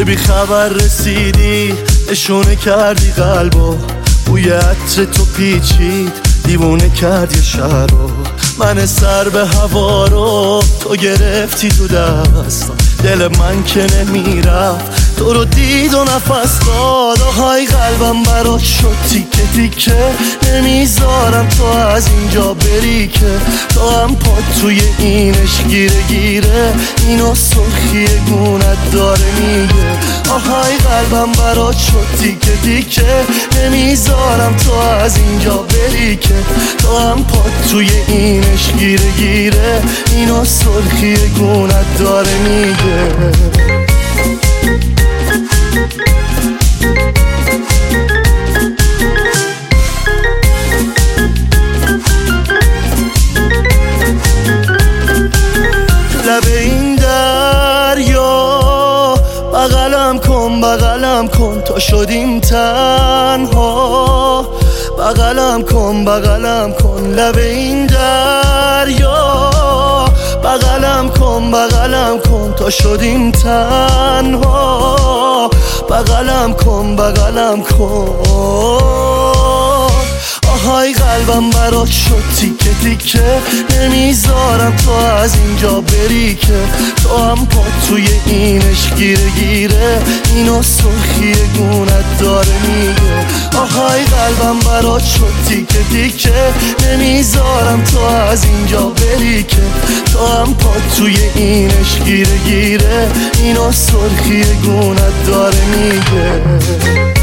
بی خبر رسیدی، نشونه کردی قلبو، بوی عطر تو پیچید، دیوونه کردی شهر رو. من سر به هوا رو تو گرفتی تو دستم، دل من که نمیرفت تو رو دید و نفس داد. آهای قلبم برات شد تیکه تیکه، نمیذارم تو از اینجا بری که تو هم پات توی اینش گیره گیره، اینو سرخی گونت داره میگه. آهای قلبم برات شد تیکه تیکه، نمیذارم تو از اینجا بری که تو هم پات توی اینش گیره گیره، اینو سرخی گونت داره میگه. لب این دریا بغلم کن بغلم کن تا شدیم تنها، بغلم کن بغلم کن. لب این دریا بغلم کن بغلم کن تا شدیم تنها، بغلم کن بغلم کن. آهای قلبم برات شد تیکه تیکه، نمیذارم تو از اینجا بری که تو هم پات توی اینش گیره گیره، اینو سرخی گونت داره میگه. آهای قلبم برات شد تیکه تیکه، نمیذارم تو از اینجا بری که تو هم پات توی اینش گیره گیره، اینو سرخی گونت داره میگه.